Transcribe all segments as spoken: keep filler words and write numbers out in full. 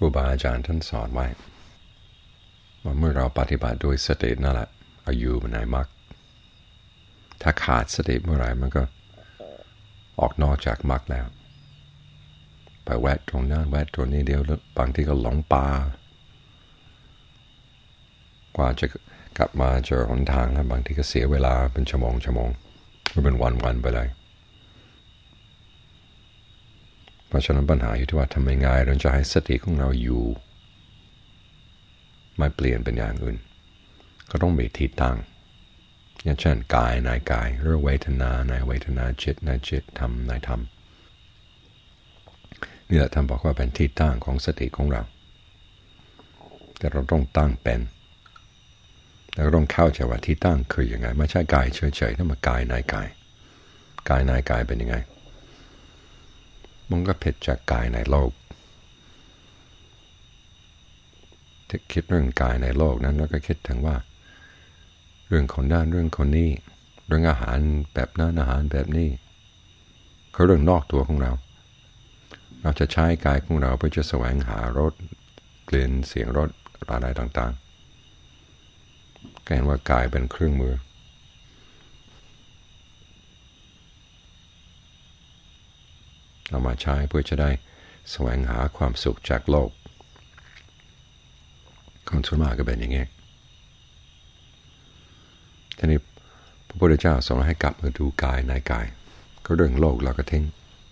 รูบาอาจารย์ท่านสอนไว้ว่าเมื่อเราปฏิบัติโดยสตินั่นแหละอายุมันไหนมากถ้าขาดสติเมื่อไหร่มันก็ออกนอกจากมรรคแล้วไปแวะตรงนั้นแวะตรงนี้เดียวบางทีก็หลงป่ากว่าจะกลับมาเจอหนทางแล้วบางทีก็เสียเวลาเป็นชั่วโมงชั่วโมงหรือเป็นวันวันไปเลยเพราะฉะนั้นปัญหาอยู่ที่ว่าทำยังไงเราจะให้สติของเราอยู่ไม่เปลี่ยนเป็นอย่างอื่นก็ต้องมีที่ตั้งอย่างเช่นกายในกายหรือเวทนาในเวทนาจิตในจิตธรรมในธรรมนี่แหละท่านบอกว่าเป็นที่ตั้งของสติของเราแต่เราต้องตั้งเป็นแล้วต้องเข้าใจว่าที่ตั้งคือยังไงไม่ใช่กายเฉยๆนั่นมันกายในกายกายในกายเป็นยังไงมันก็ผิดจากกายในโลกที่คิดเรื่องกายในโลกนั้นแล้วก็คิดถึงว่าเรื่องคนด้านเรื่องคนนี้เรื่องอาหารแบบนั้นอาหารแบบนี้เขาเรื่องนอกตัวของเราเราจะใช้กายของเราเพื่อจะแสวงหารสกลิ่นเสียงรสอะไรต่างๆก็เห็นว่ากายเป็นเครื่องมือเรามาใช้เพื่อจะได้แสวงหาความสุขจากโลกคนส่วนมากก็เป็นอย่างนี้ทีนี้พระพุทธเจ้าสอนให้กลับมาดูกายในกายก็เรื่องโลกเราก็ทิ้ง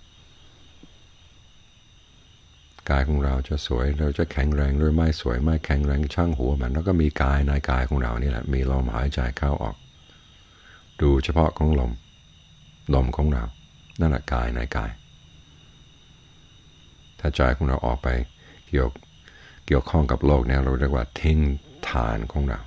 กายของเราจะสวยเราจะแข็งแรงหรือไม่สวยไม่แข็งแรงช่างหัวมันแล้วก็มีกายในกายของเรานี่แหละมีลมหายใจเข้าออกดูเฉพาะของลมลมของเรานั่นแหละกายในกายถ้าใจของเราออกไปเกี่ยวเกี่ยวข้องกับโลกเนี่ยเราเรียกว่าทิ้งฐานของเรา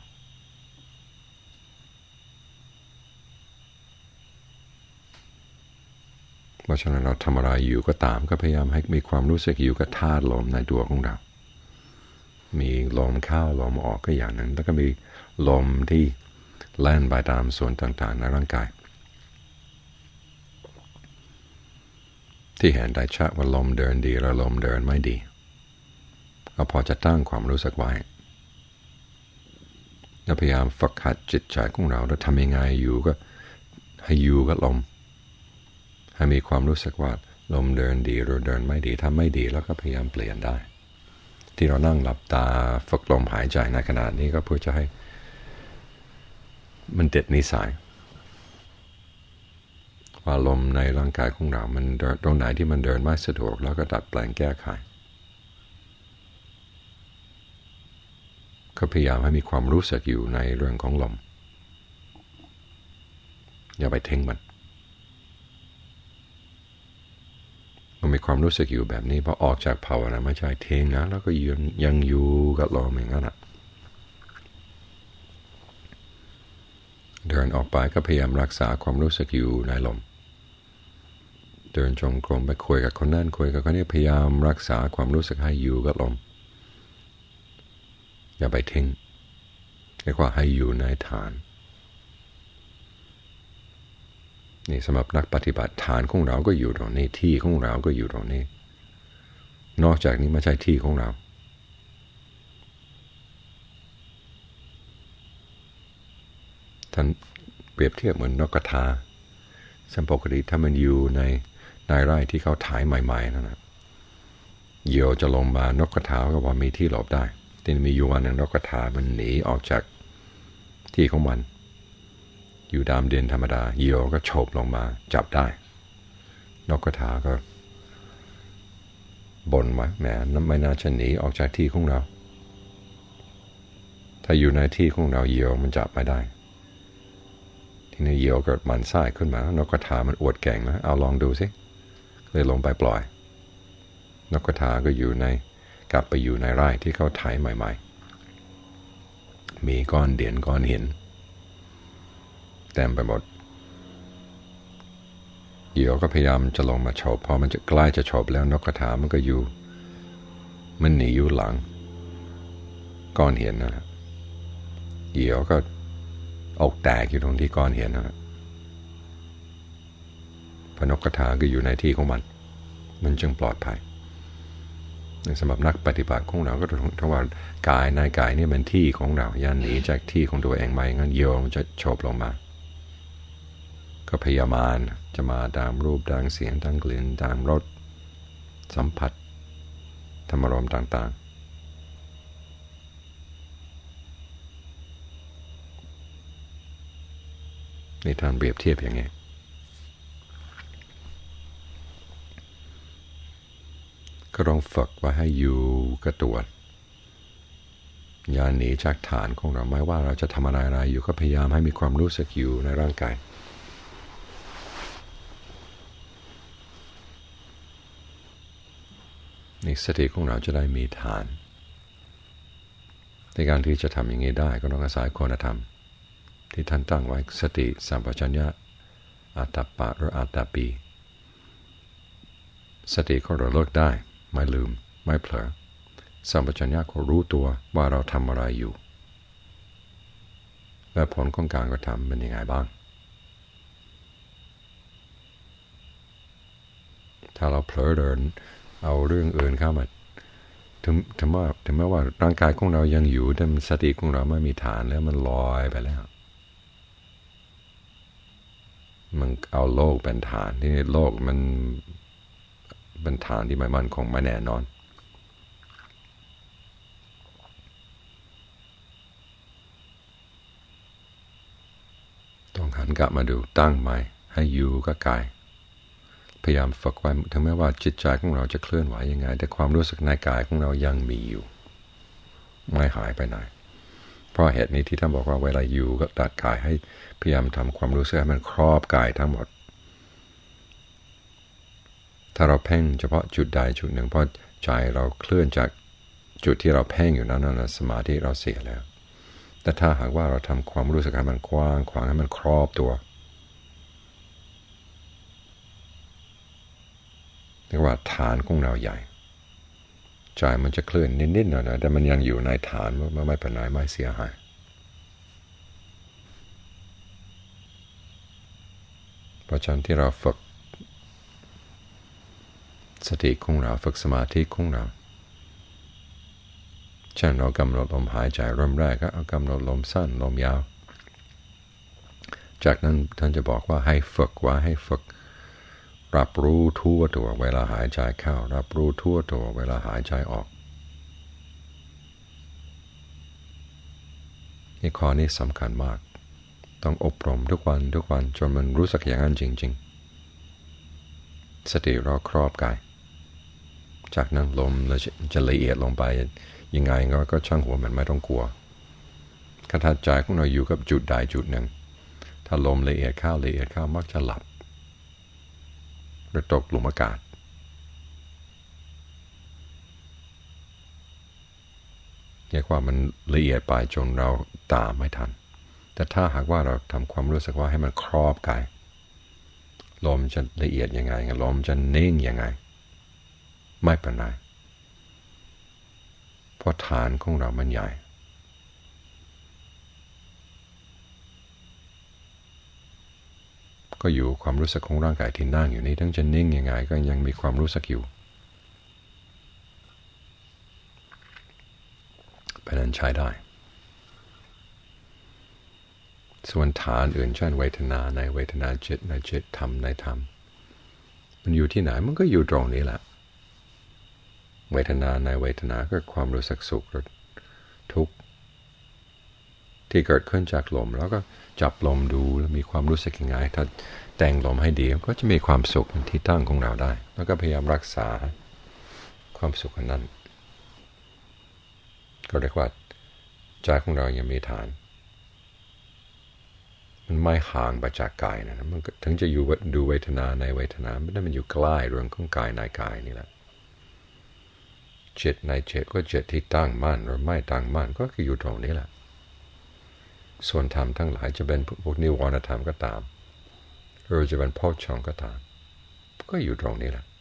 เพราะฉะนั้นเราทำอะไรอยู่ก็ตามก็พยายามให้มีความรู้สึกอยู่กับธาตุลมในตัวของเรามีลมเข้าลมออกก็อย่างนั้นแล้วก็มีลมที่แล่นไปตามส่วนต่างๆในร่างกายที่เห็นได้ชัดว่าลมเดินดีและลมเดินไม่ดีก็พอจะตั้งความรู้สึกไว้แล้วพยายามฝึกหัดจิตใจของเราแล้วทำยังไงอยู่ก็ให้อยู่กับลมให้มีความรู้สึกว่าลมเดินดีหรือเดินไม่ดีถ้าไม่ดีแล้วก็พยายามเปลี่ยนได้ที่เรานั่งหลับตาฝึกลมหายใจในขณะนี้ก็เพื่อจะให้มันติดนิสัยว่าลมในร่างกายของเรามันตรงไหนที่มันเดินไม่สะดวกแล้วก็ดัดแปลงแก้ไขก็พยายามให้มีความรู้สึกอยู่ในเรื่องของลมอย่าไปทิ้งมันมันมีความรู้สึกอยู่แบบนี้พอออกจากภาวนาไม่ใช่ทิ้งนะแล้วก็ยังยังอยู่กับลมอย่างนั้นนะเดินออกไปก็พยายามรักษาความรู้สึกอยู่ในลมเดินจงกรมไปคุยกับคนนั้นคุยกับคนนี้พยายามรักษาความรู้สึกให้อยู่กับลมอย่าไปทิ้งเรียกว่าให้อยู่ในฐานนี่สำหรับนักปฏิบัติฐานของเราก็อยู่ตรงนี้ที่ของเราก็อยู่ตรงนี้นอกจากนี้ไม่ใช่ที่ของเราท่านเปรียบเทียบเหมือนนกกระทาซึ่งปกติถ้ามันอยู่ในในไร่ที่เขาถ่ายใหม่ๆนั่นนะเหยี่ยวจะลงมานกกระทาก็ว่ามีที่หลบได้แต่มีอยู่วันหนึ่งนกกระทามันหนีออกจากที่ของมันอยู่ตามเดินธรรมดาเหยี่ยวก็โฉบลงมาจับได้นกกระทาก็บ่นว่าแหมนั่นไม่น่าจะหนีออกจากที่ของเราถ้าอยู่ในที่ของเราเหยี่ยวมันจับไม่ได้ทีนี้เหยี่ยวเกิดมันไส้ขึ้นมานกกระทามันอวดแก่งนะเอาลองดูสิเลยลงไปปล่อยนกกระทาก็อยู่ในกลับไปอยู่ในไร่ที่เขาไถใหม่ๆมีก้อนเดียนก้อนหินเต็มไปหมดเหยี่ยวก็พยายามจะลงมาโฉบพอมันจะใกล้จะโฉบแล้วนกกระทามันก็อยู่มันหนีอยู่หลังก้อนหินนะเหยี่ยวก็อกแตกอยู่ตรงที่ก้อนหินนะพนกกระทาก็อยู่ในที่ของมันมันจึงปลอดภัยสำหรับนักปฏิบัติของเราก็ต้องว่ากายในกายนี่เป็นที่ของเราอย่าหนีจากที่ของตัวเองไปงั้นโยมจะโฉบลงมาก็พยามารจะมาตามรูปตามเสียงตามกลิ่นตามรสสัมผัสธรรมารมณ์ต่างๆในทางเปรียบเทียบอย่างนี้ก็ลองฝึกไว้ให้อยู่กับตัวอย่าหนีจากฐานของเราไม่ว่าเราจะทำอะไรอะไรอยู่ก็พยายามให้มีความรู้สึกอยู่ในร่างกายนี่สติของเราจะได้มีฐานในการที่จะทำอย่างนี้ได้ก็ต้องอาศัยคุณธรรมที่ท่านตั้งไว้สติสัมปชัญญะอัตตปะหรืออัตตปีสติของเราเลิกได้ไม่ลืมไม่เผลอสัมปชัญญะก็รู้ตัวว่าเราทำอะไรอยู่และผลของการกระทำเป็นยังไงบ้างถ้าเราเผลอเดินเอาเรื่องอื่นเข้ามาถึงถึงว่าถึงแม้ว่าร่างกายของเรายังอยู่แต่สติของเราไม่มีฐานแล้วมันลอยไปแล้วมันเอาโลกเป็นฐานที่โลกมันเป็นฐานที่ไม่มั่นคงไม่แน่นอนต้องหันกลับมาดูตั้งใหม่ให้อยู่กับกายพยายามฝึกไว้ถึงแม้ว่าจิตใจของเราจะเคลื่อนไหวยังไงแต่ความรู้สึกในกายของเรายังมีอยู่ไม่หายไปไหนเพราะเหตุนี้ที่ท่านบอกว่าเวลาอยู่กับตัดกายให้พยายามทำความรู้สึกให้มันครอบกายทั้งหมดถ้าเราเพ่งเฉพาะจุดใดจุดหนึ่งเพราะใจเราเคลื่อนจากจุดที่เราเพ่งอยู่นั้นนะสมาธิเราเสียแล้วแต่ถ้าหากว่าเราทำความรู้สึกให้มันกว้างขวางให้มันครอบตัวเรียกว่าฐานของเราใหญ่ใจมันจะเคลื่อนนิดๆหน่อยๆแต่มันยังอยู่ในฐานมันไม่เป็นไรไม่เสียหายเพราะฉะนั้นที่เราฝึกสติของเราฝึกสมาธิของเราเช่นเรากำหนดลมหายใจเริ่มแรกก็เอากำหนดลมสั้นลมยาวจากนั้นท่านจะบอกว่าให้ฝึกว่าให้ฝึกรับรู้ทั่วตัวเวลาหายใจเข้ารับรู้ทั่วตัวเวลาหายใจออกนี่ข้อนี้สำคัญมากต้องอบรมทุกวันทุกวันจนมันรู้สึกอย่างนั้นจริงๆสติเราครอบกายจากนั้นลมจะละเอียดลงไปยังไงก็ช่างหัวมันไม่ต้องกลัวขณะใจของเราอยู่กับจุดใดจุดหนึ่งถ้าลมละเอียดเข้าละเอียดเข้ามักจะหลับหรือตกหลุมอากาศเรียกว่ามันละเอียดไปจนเราตามไม่ทันแต่ถ้าหากว่าเราทำความรู้สึกว่าให้มันครอบกายลมจะละเอียดยังไงลมจะนิ่งยังไงไม่เป็นไรเพราะฐานของเรามันใหญ่ก็อยู่ความรู้สึกของร่างกายที่นั่งอยู่นี้ทั้งจะนิ่งยังไงก็ยังมีความรู้สึกอยู่เป็นอันใช้ได้ส่วนฐานอื่นเช่นเวทนาในเวทนาจิตในจิตธรรมในธรรมมันอยู่ที่ไหนมันก็อยู่ตรงนี้แหละเวทนาในเวทนาก็ความรู้สึกสุขหรือทุกข์ที่เกิดขึ้นจากลมแล้วก็จับลมดูแล้วมีความรู้สึกยังไงถ้าแต่งลมให้ดีก็จะมีความสุขที่ตั้งของเราได้แล้วก็พยายามรักษาความสุขนั้นก็เรียกว่าใจของเรายังมีฐานมันไม่ห่างไปจากกายนะมันถึงจะอยู่ดูเวทนาในเวทนาไม่ได้มันอยู่ใกล้เรื่องของกายในกายนี่แหละจิตในจิตก็จิตที่ตั้งมั่นหรือไม่ตั้งมั่นก็คืออยู่ตรงนี้แหละส่วนธรรมทั้งหลายจะเป็นพวกนิวรณธรรมก็ตามหรือจะเป็นโพชฌงค์ก็ตามก็อยู่ตรงนี้แหละ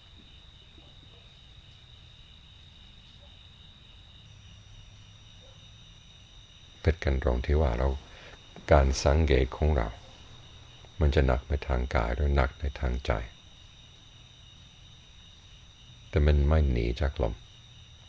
เป็นกันตรงที่ว่าเราการสังเกตของเรามันจะหนักไปทางกายหรือหนักในทางใจแต่มันไม่หนีจากลม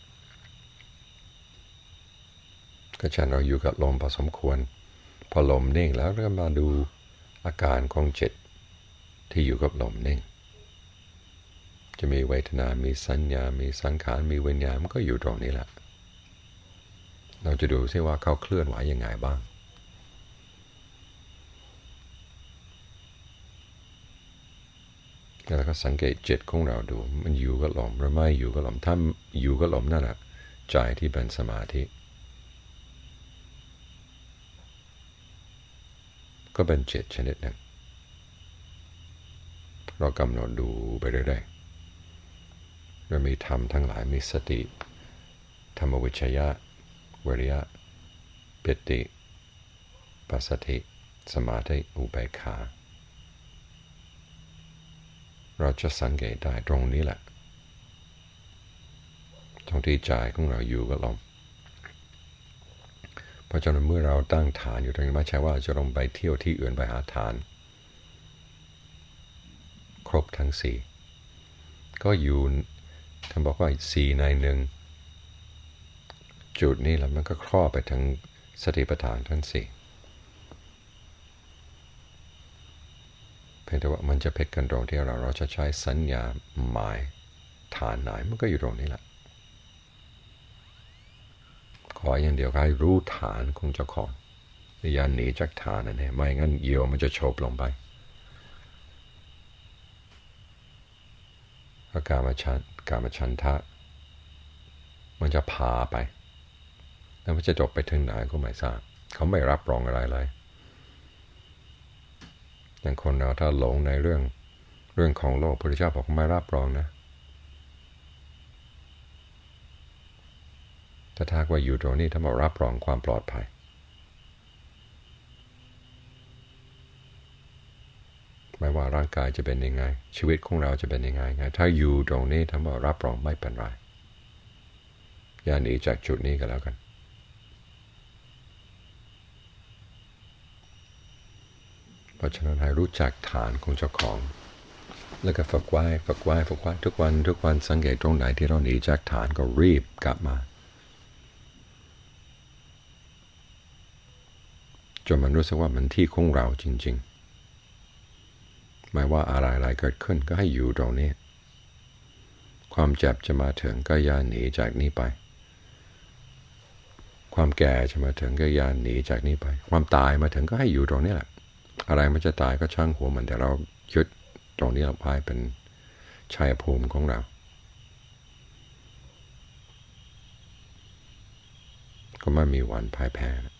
ก็ฉะนั้นเราอยู่กับลมพอสมควรพอลมนิ่งแล้วก็มาดูอาการของจิตที่อยู่กับลมนิ่งจะมีเวทนามีสัญญามีสังขารมีวิญญาณมันก็อยู่ตรงนี้แหละเราจะดูซิว่าเขาเคลื่อนไหวยังไงบ้างแล้วก็สังเกตจิตของเราดูมันอยู่กับลมหรือไม่อยู่กับลมถ้าอยู่กับลมนั่นแหละใจที่เป็นสมาธิก็เป็นจิตชนิดหนึ่งเรากำหนดดูไปเรื่อยๆเรามีธรรมทั้งหลายมีสติธรรมวิชยะวิริยะปิติปัสสติสมาธิอุเบกขาเราจะสังเกตได้ตรงนี้แหละตรงที่ใจของเราอยู่กับลมเพราะฉะนั้นเมื่อเราตั้งฐานอยู่ตรงนี้ไม่ใช่ว่าจะลงไปเที่ยวที่อื่นไปหาฐานครบทั้งสี่ก็อยู่ท่านบอกว่าสี่ในหนึ่งจุดนี้แล้วมันก็ครอบไปทั้งสติปัฏฐานทั้งสี่เพียงแต่ว่ามันจะเพชรกันตรงที่เราเราจะใช้สัญญาหมายฐานไหนมันก็อยู่ตรงนี้แหละขออย่างเดียวให้รู้ฐานของเจ้าของอย่าหนีจากฐานนั่นเองไม่งั้นเหยี่ยวมันจะโฉบลงไปอาการมาชันการมาชันทะมันจะพาไปแล้วมันจะจบไปถึงไหนก็ไม่ทราบเขาไม่รับรองอะไรเลยอย่างคนเราถ้าหลงในเรื่องเรื่องของโลกพระพุทธเจ้าบอกไม่รับรองนะแต่ถ้าว่าอยู่ตรงนี้ถ้ามารับรองความปลอดภัยไม่ว่าร่างกายจะเป็นยังไงชีวิตของเราจะเป็นยังไงไงถ้าอยู่ตรงนี้ถ้ามารับรองไม่เป็นไรอย่าหนีจากจุดนี้ก็แล้วกันเพราะฉะนั้นให้รู้จักฐานของเจ้าของแล้วก็ฝึกไว้ฝึกไว้ฝึกไว้ทุกวันทุกวันสังเกตตรงไหนที่เราหนีจากฐานก็รีบกลับมาจนมันรู้สึกว่ามันที่ของเราจริงๆไม่ว่าอะไรๆเกิดขึ้นก็ให้อยู่ตรงนี้ความเจ็บจะมาถึงก็อย่าหนีจากนี้ไปความแก่จะมาถึงก็อย่าหนีจากนี้ไปความตายมาถึงก็ให้อยู่ตรงนี้แหละอะไรมันจะตายก็ช่างหัวมันแต่เรายึดตรงนี้เราพายเป็นชัยภูมิของเราก็ไม่มีวันพ่ายแพ้